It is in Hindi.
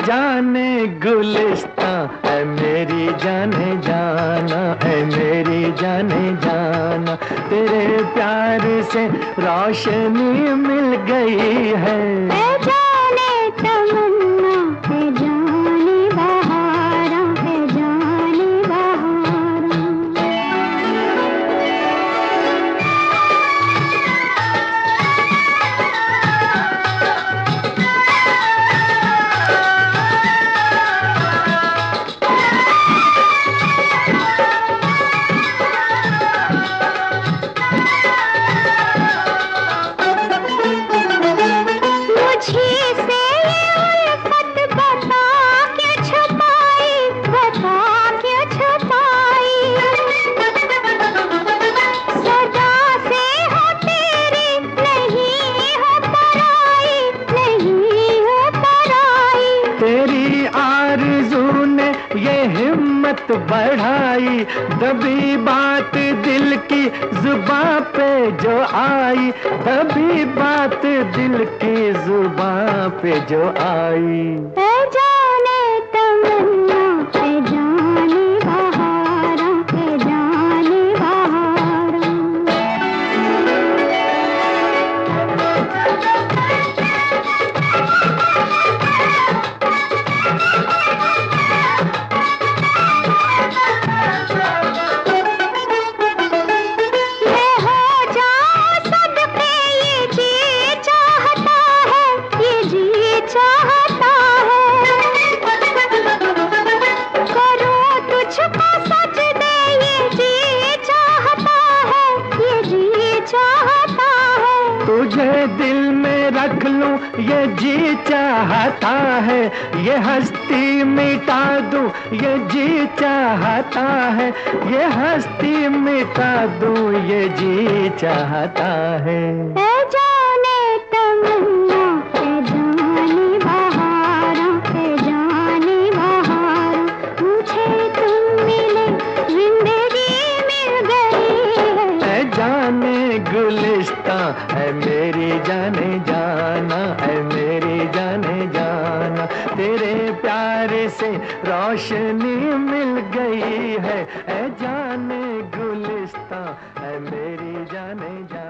जाने गुलिस्तां है मेरी जाने जाना, है मेरी जाने जाना। तेरे प्यार से रोशनी मिल गई है। जाने तमन्ना है जाने बहारा, है जाने बहारा। तेरी आरज़ू ने ये हिम्मत बढ़ाई, दबी बात दिल की जुबां पे जो आई, दबी बात दिल की जुबां पे जो आई। जाने तमन्ना है जाने बहारा, है जाने बहारा। तुझे दिल में रख लूं ये जी चाहता है, ये हस्ती मिटा दूं ये जी चाहता है, ये हस्ती मिटा दूं ये जी चाहता है। जाने तमन्ना है जाने बहारा, है जाने बहारा। मुझे तुम मिले जिंदगी मिल गई है। जाने गुलिस्तां है मेरी जाने जाना, है मेरी जाने जाना। तेरे प्यार से रोशनी मिल गई है। जाने गुलिस्तां है मेरी जाने जाना।